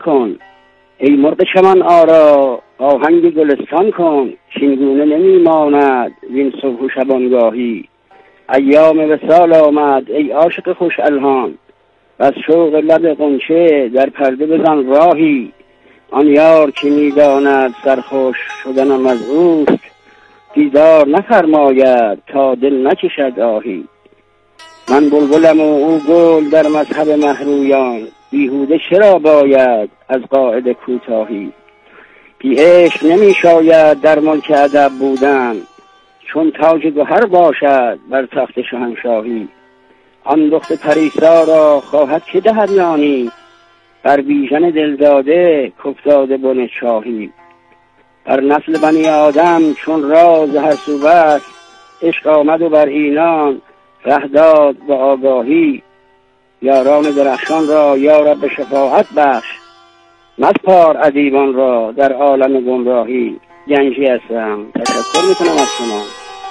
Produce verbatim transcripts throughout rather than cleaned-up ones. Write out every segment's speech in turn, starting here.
کن ای مرغ چمن آرا آهنگ گلستان کن، چینگونه نمی ماند وین صبح و شبانگاهی. ایام وصال آمد ای عاشق خوش الهان، از شوق لب غنچه در پرده بزن راهی. آن یار که می داند سرخوش شدنم از اوست، دیدار نفرماید تا دل نکشد آهی. من بلبلم و او گل در مذهب مهرویان، بیهوده چرا باید از قاعده کوتاهی. بی عشق نمی شاید در ملک ادب بودن، چون تاج گوهر باشد بر تخت شاهنشاهی. آن دخت پریسا را خواهد که دهد نانی، بر بیژن دلداده کفتاده بن چاهی. بر نسل بنی آدم چون راز هر سو بست، عشق آمد و بر اینان ره داد به آگاهی. یاران درخشان را یا رب شفاعت بخش، مسپار ادیبان را در عالم گمراهی. گنجی هستم، تشکر میکنم از شما.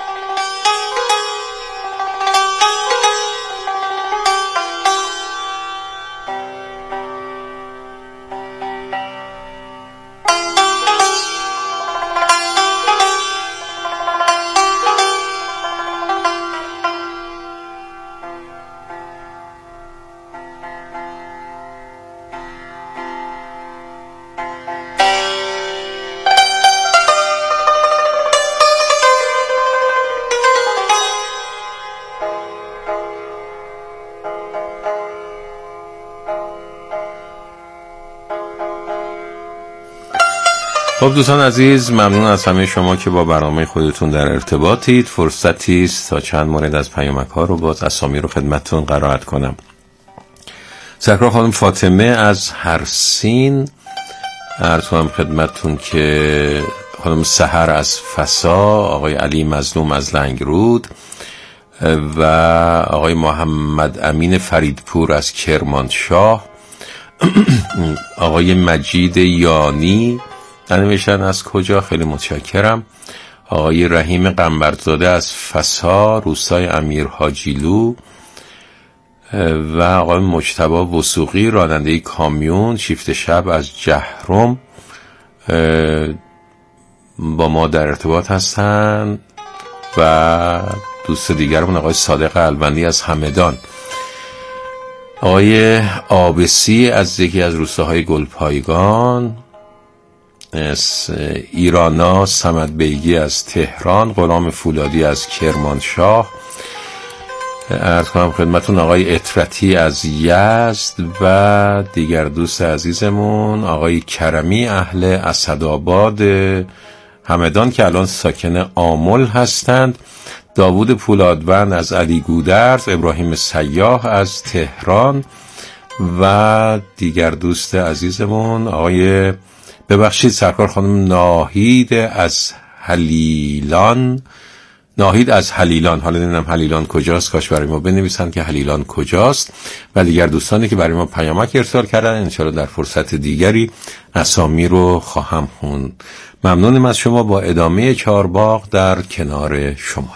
خب دوستان عزیز، ممنون از همه شما که با برنامه خودتون در ارتباطید. فرصتی است تا چند مورد از پیامک ها رو باز اسامی رو خدمتتون قرائت کنم. سرکار خانم فاطمه از هرسین عرض کنم خدمتتون که خانم سحر از فسا، آقای علی مظلوم از لنگرود و آقای محمد امین فریدپور از کرمانشاه، آقای مجید یانی ننوشتن از کجا، خیلی متشکرم. آقای رحیم قنبرزاده از فسا روستای امیر حاجیلو و آقای مجتبی وثوقی راننده کامیون شیفت شب از جهرم با ما در ارتباط هستن و دوست دیگرمون آقای صادق البندی از همدان. آقای آبسی از یکی از روستاهای گلپایگان، ایرانا صمد بیگی از تهران، غلام فولادی از کرمانشاه، عرض کنم خدمتون آقای اطرتی از یزد و دیگر دوست عزیزمون آقای کرمی اهل اسدآباد همدان که الان ساکن آمل هستند، داوود پولادوند از علی گودرز، ابراهیم سیاح از تهران و دیگر دوست عزیزمون آقای ببخشید سرکار خانم ناهید از حلیلان، ناهید از حلیلان، حالا نمیدونم حلیلان کجاست، کاش برای ما بنویسن که حلیلان کجاست، و دیگر دوستانی که برای ما پیامک ارسال کردن. انشاءالله در فرصت دیگری اسامی رو خواهم خوند. ممنونم از شما. با ادامه چهارباغ در کنار شماییم.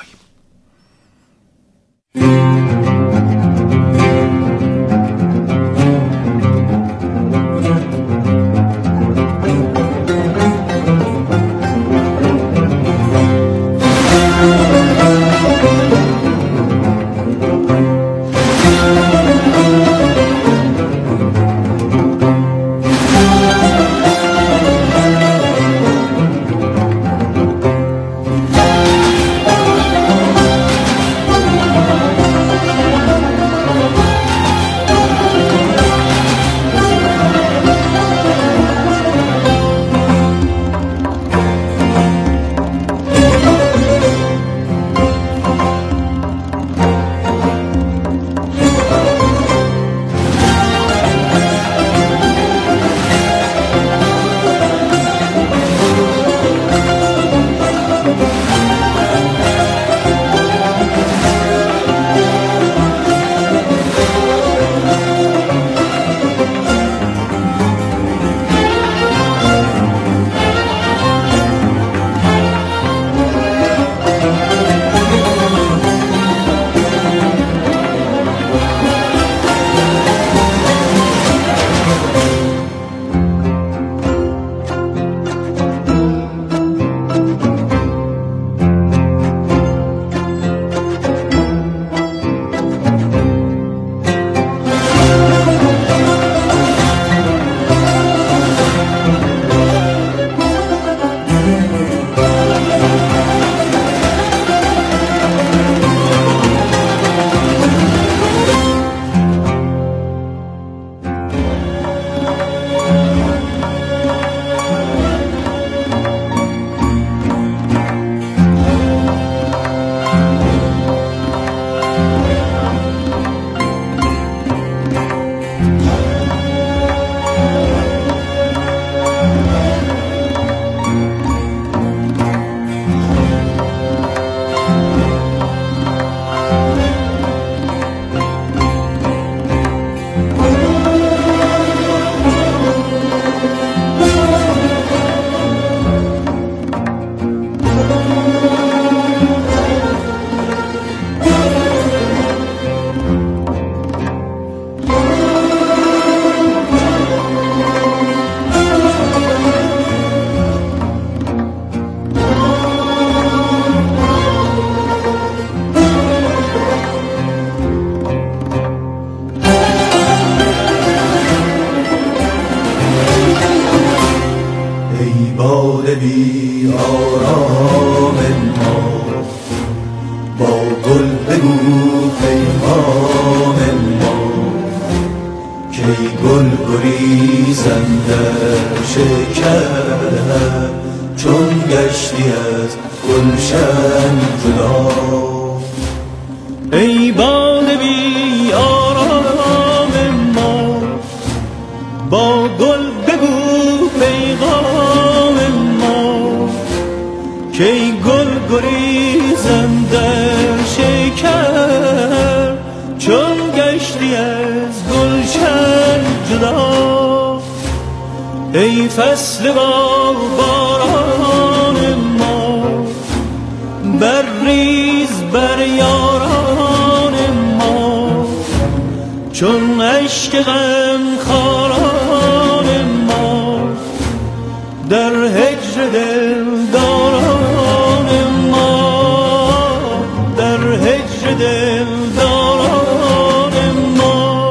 باد بی آرام ما، با گل بگو پیغام ما، کی گل گریزم در شکر، چون گشتی از گلشن جدا. ای باد بی آرام ما، با گل بگو پیغام ما، کی گل گریزم در شکر، چون گشتی از گلشن جدا. ای فصل با باران ما، برریز بر یاران ما، چون اشک غم خاران ما، در هجر دلداران ما، در هجر دلداران ما.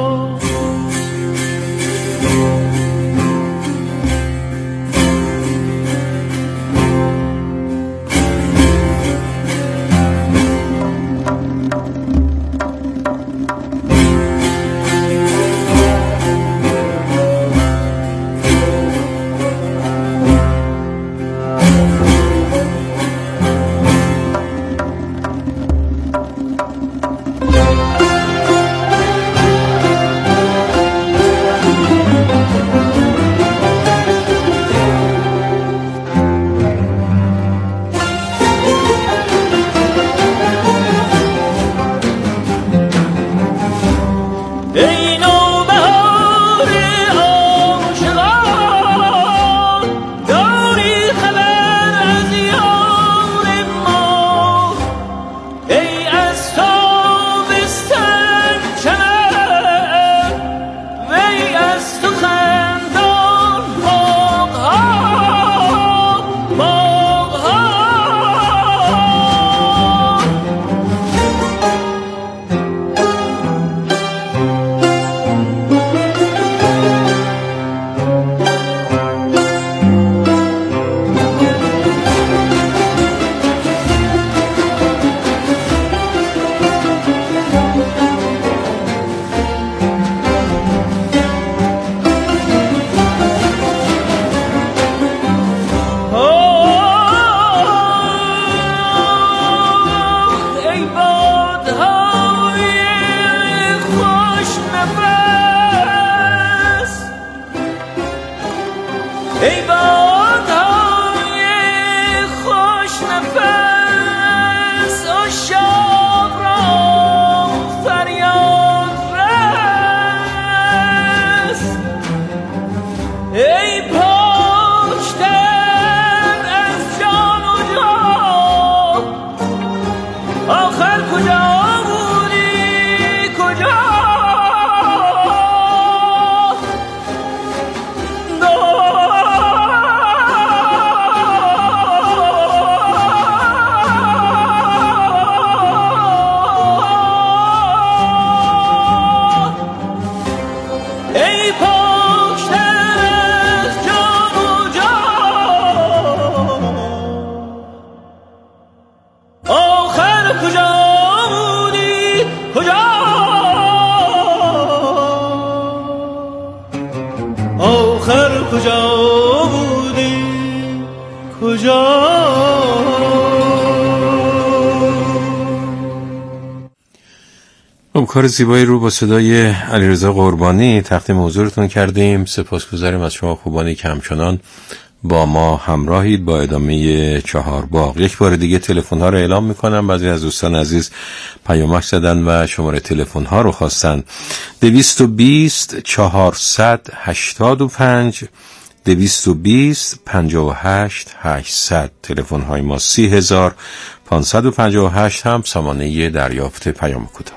کار زیبایی رو با صدای علیرضا قربانی تقدیم حضورتون کردیم. سپاسگزاریم از شما خوبانی که همچنان با ما همراهید. با ادامه چهار باغ یک بار دیگه تلفن ها رو اعلام میکنم. بعضی از دوستان عزیز پیامک زدن و شماره تلفن ها رو خواستن. دویست و بیست چهارصد هشتاد و پنج دویست و بیست پنجاه و هشت هشتصد. تلفن های ما سی هزار پانصد و پنجاه و هشت هم سامانه دریافت پیام کوتاه.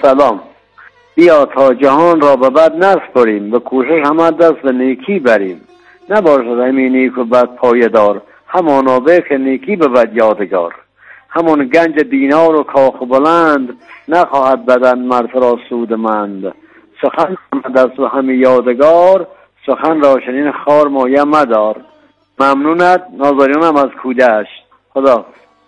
سلام. بیا تا جهان را به بد نسپاریم، به کوشش همه دست به نیکی بریم. نباشد همین نیک و بد پایدار، همانا به که نیکی به بد یادگار. همون گنج دینار و کاخ بلند، نخواهد بدن مرد را سودمند. سخن دست و همه یادگار، سخن را چنین خار مایه مدار. ممنونت، ناظرینم از کودش. خدا.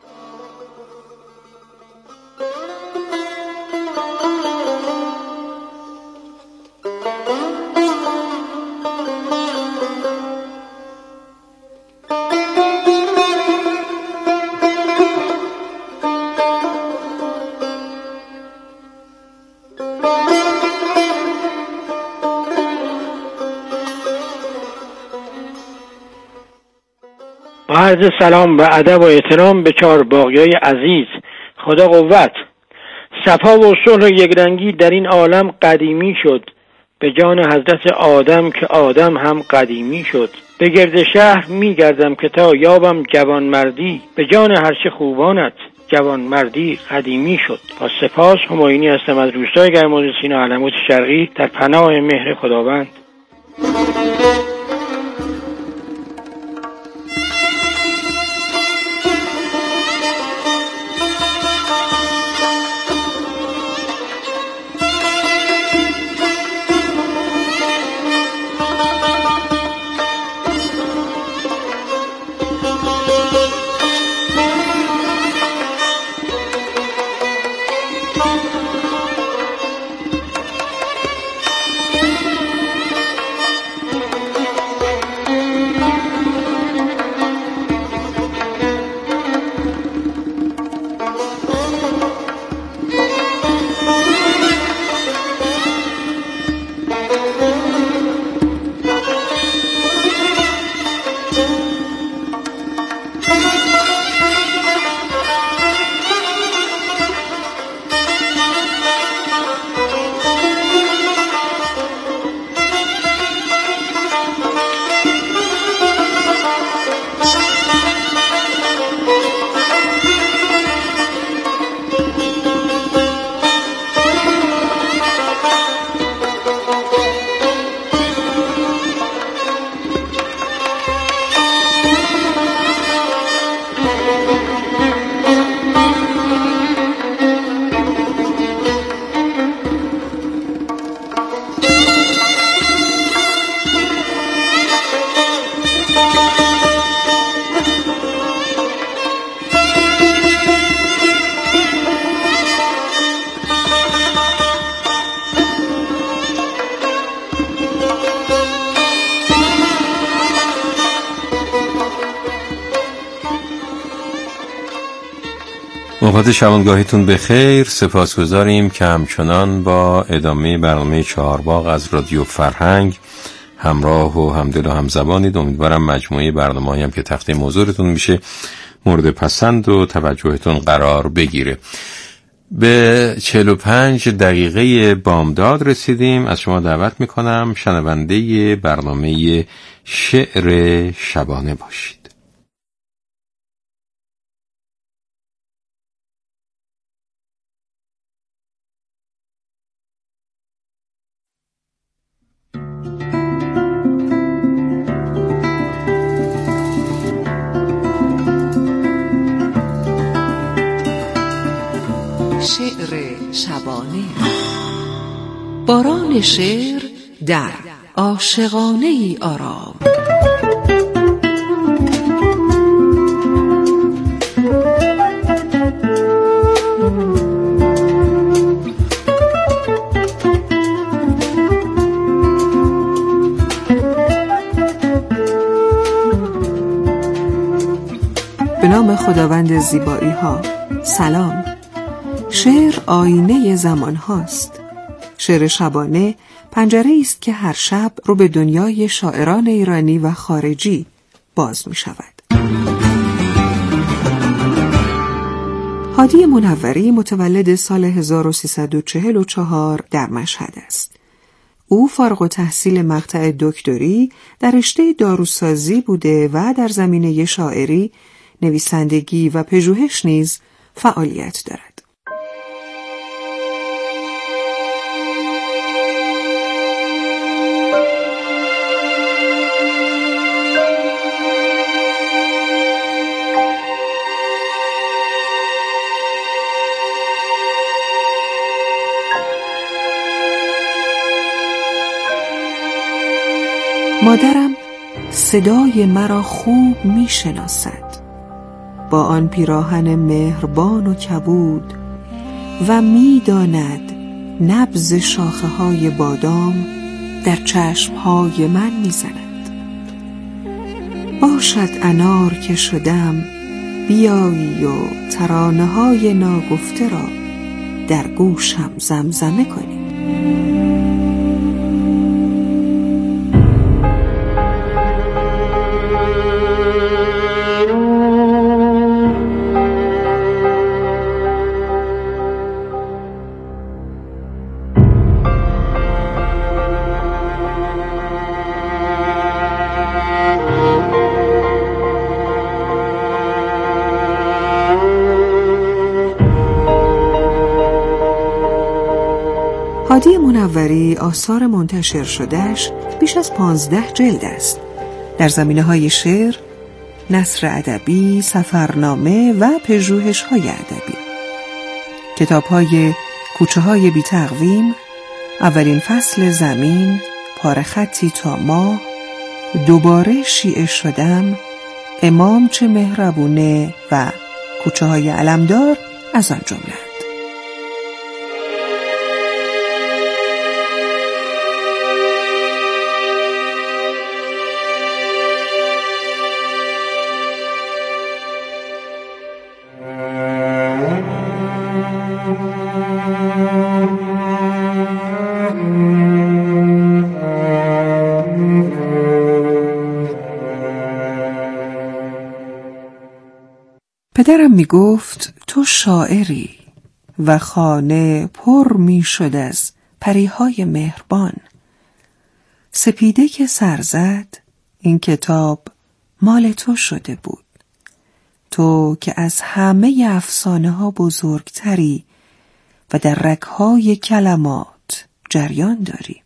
عرض سلام و ادب و احترام به چهار باغیای عزیز. خدا قوت. صفا و صلح و یکرنگی در این عالم قدیمی شد، به جان حضرت آدم که آدم هم قدیمی شد. به گرد شهر می گردم که تا یابم جوان مردی، به جان هرچه خوبانت جوان مردی قدیمی شد. با سپاس، همایونی هستم از روستای گرماز سینا علموت شرقی در پناه مهر خداوند. اوقات شبانگاهیتون به خیر. سپاسگزاریم که همچنان با ادامه برنامه چهارباغ از رادیو فرهنگ همراه و همدل و همزبانید. امیدوارم مجموعه برنامه‌ای هم که تخته موضوعتون میشه مورد پسند و توجهتون قرار بگیره. به چهل و پنج دقیقه بامداد رسیدیم. از شما دعوت میکنم شنونده برنامه شعر شبانه باشید. شعر شبانه. باران شعر در عاشقانه ای آرام. به نام خداوند زیبایی ها. سلام. شعر آینه زمان هاست. شعر شبانه پنجره است که هر شب رو به دنیای شاعران ایرانی و خارجی باز می شود. هادی منوری متولد سال هزار و سیصد و چهل و چهار در مشهد است. او فارغ التحصیل مقطع دکتری در رشته داروسازی بوده و در زمینه شاعری، نویسندگی و پژوهش نیز فعالیت دارد. مادرم صدای مرا خوب می شناسد، با آن پیراهن مهربان و کبود، و می داند نبض شاخه های بادام در چشم های من می زند. باشد انار که شدم بیایی و ترانه های ناگفته را در گوشم زمزمه کنی. هادی منوری آثار منتشر شدهش بیش از پانزده جلد است. در زمینه‌های شعر، نثر ادبی، سفرنامه و پژوهش‌های ادبی. کتاب‌های کوچه‌های بی تقویم، اولین فصل زمین، پاره خطی تا ماه، دوباره شیعه شدم، امام چه مهربونه و کوچه‌های علمدار از آن جمله. پدرم می گفت تو شاعری و خانه پر می شد از پریهای مهربان. سپیده که سر زد این کتاب مال تو شده بود، تو که از همه افسانه ها بزرگتری و در رگ‌های کلمات جریان داری.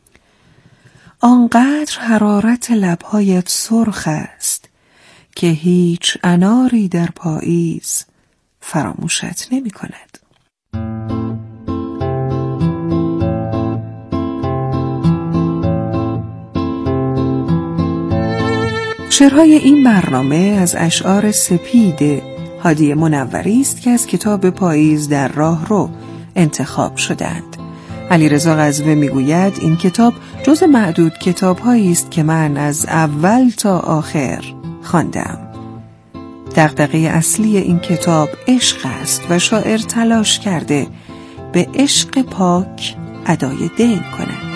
آنقدر حرارت لبهایت سرخ است که هیچ اناری در پاییز فراموشت نمی کند. شعرهای این برنامه از اشعار سپید هادی منوری است که از کتاب پاییز در راه رو انتخاب شدند. علیرضا غزوه میگوید این کتاب جز معدود کتاب‌هایی است که من از اول تا آخر خواندم. دغدغه اصلی این کتاب عشق است و شاعر تلاش کرده به عشق پاک ادای دین کند.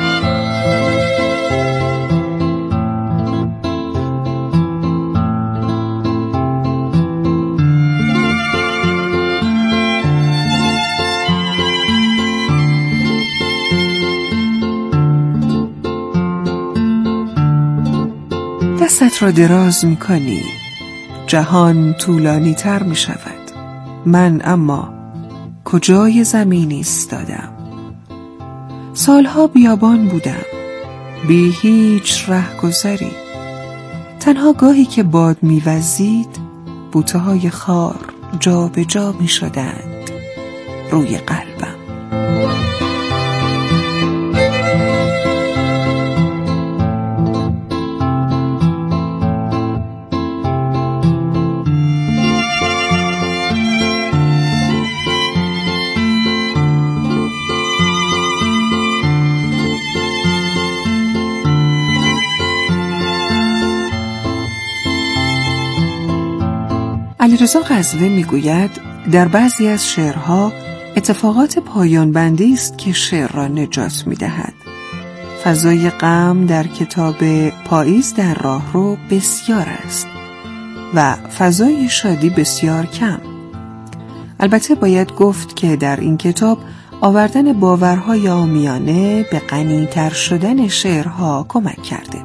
دستت را دراز می کنی، جهان طولانی تر می شود. من اما کجای زمینی ایستادم. سالها بیابان بودم، بی هیچ رهگذری. تنها گاهی که باد می وزید بوته های خار جا به جا می شدند روی قلبم. علیرضا غزوه میگوید در بعضی از شعرها اتفاقات پایان بندی است که شعر را نجات میدهد. فضای غم در کتاب پاییز در راه رو بسیار است و فضای شادی بسیار کم. البته باید گفت که در این کتاب آوردن باورهای عامیانه به غنی‌تر شدن شعرها کمک کرده.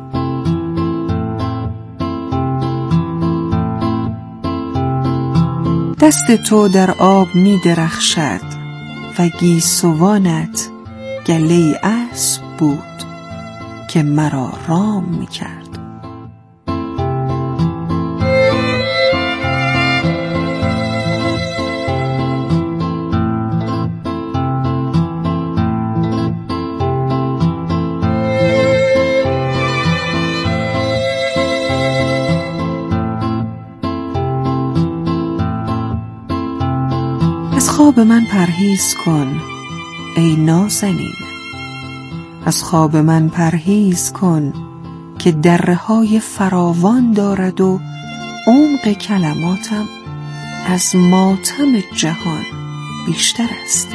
دست تو در آب می درخشد و گیسوانت گله اسب بود که مرا رام می کرد. خواب من پرهیز کن ای نازنین، از خواب من پرهیز کن که درهای فراوان دارد و عمق کلماتم از ماتم جهان بیشتر است.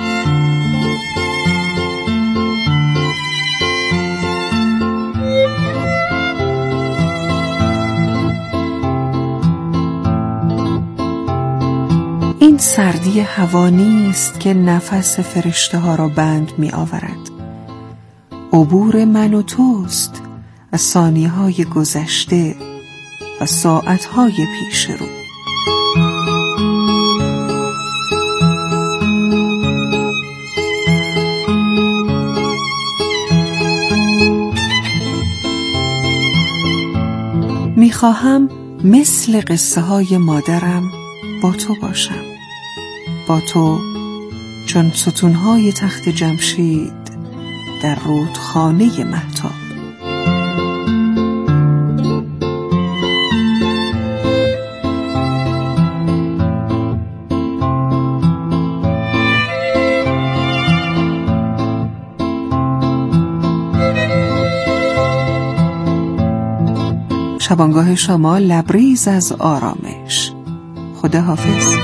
این سردی هوا نیست که نفس فرشته ها را بند می آورد. عبور من و توست از ثانیه های گذشته و ساعت های پیش رو. می خواهم مثل قصه های مادرم با تو باشم، با تو چون ستونهای تخت جمشید در رودخانه مهتاب. شبانگاه شما لبریز از آرامش. خدا حافظ.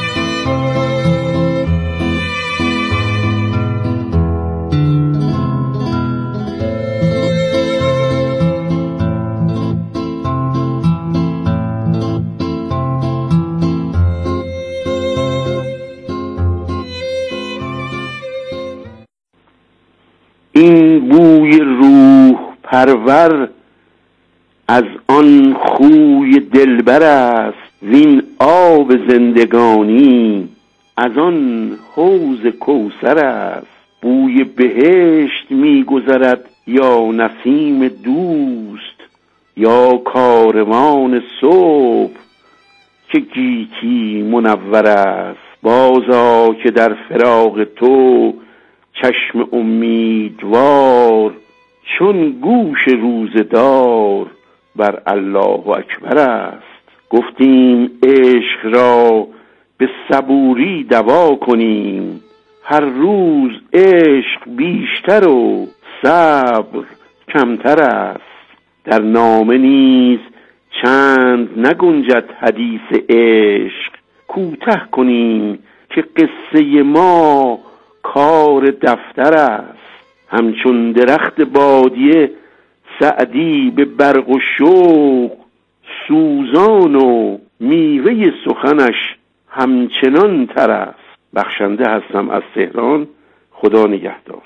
این بوی روح پرور از آن خوی دلبر است، وین آب زندگانی از آن حوض کوثر است. بوی بهشت می‌گذرد یا نسیم دوست، یا کاروان صبح که گیتی منور است. بازا که در فراق تو چشم امیدوار، چون گوش روزدار بر الله اکبر است. گفتیم عشق را به صبوری دوا کنیم، هر روز عشق بیشتر و صبر کمتر است. در نامه نیز چند نگنجد حدیث عشق، کوتاه کنیم که قصه ما کار دفتر است. همچون درخت بادیه سعدی به برق و شوق، سوزان و میوه سخنش همچنان تر است. بخشنده هستم از تهران. خدا نگهدار.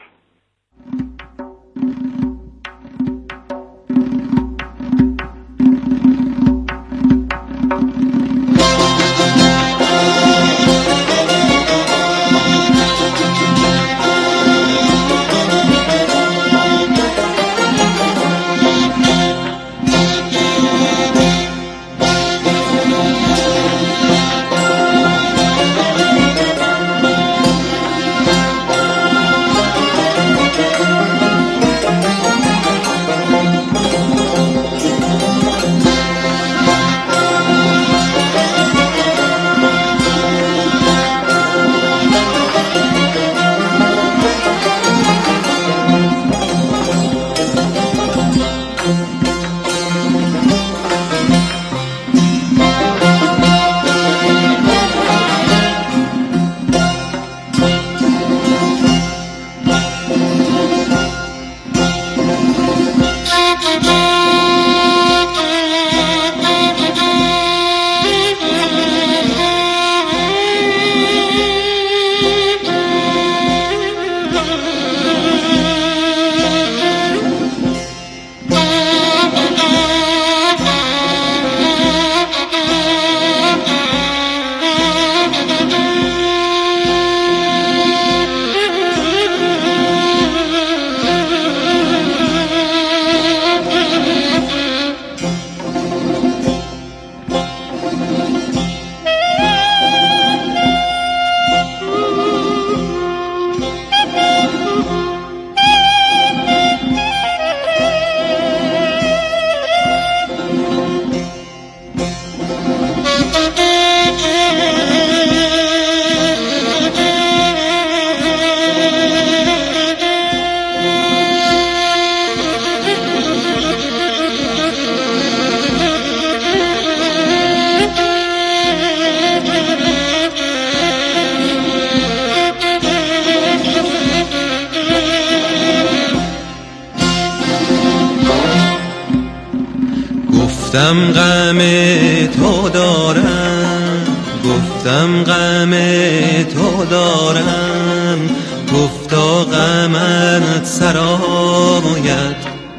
گفتم غم تو دارم، گفتم غم تو دارم، گفتا غمت سرآید.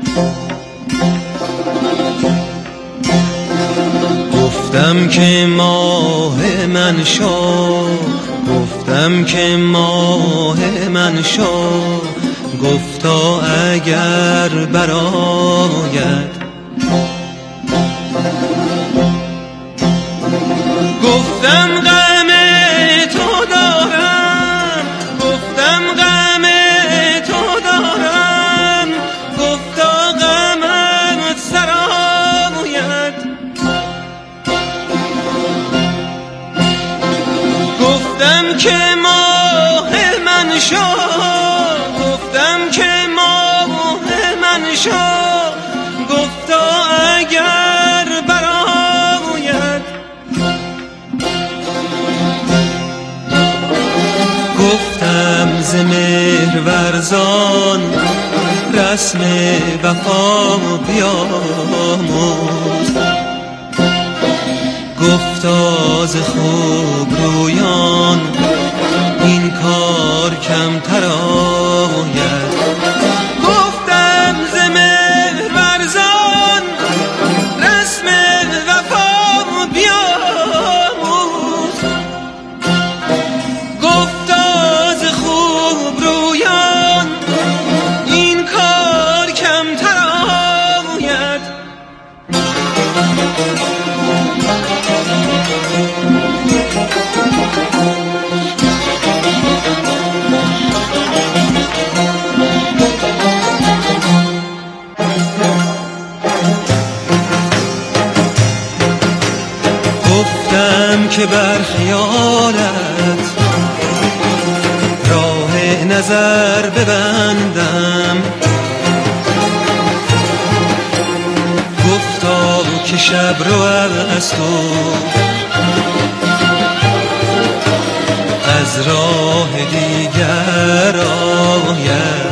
گفتم که ماه من شو، گفتم که ماه من شو، گفتا اگر برآید. گفتم غم تو دارم، گفتم غم تو دارم، گفتا غمت سرآید. گفتم که ماه من شو، گفتم که ماه من شو، گفتا اگر برآید. گفتم ز مهر ورزان رسم وفا بیاموز، گفتا ز خوب رویان این کار کمتر آید. گفتم ز مهر ورزان رسم وفا بیاموز، گفتا ز خوب رویان این کار کمتر آید. گفتم که بر خیالت راه نظر ببندم، گفتا که شب رو از تو از راه دیگر آید.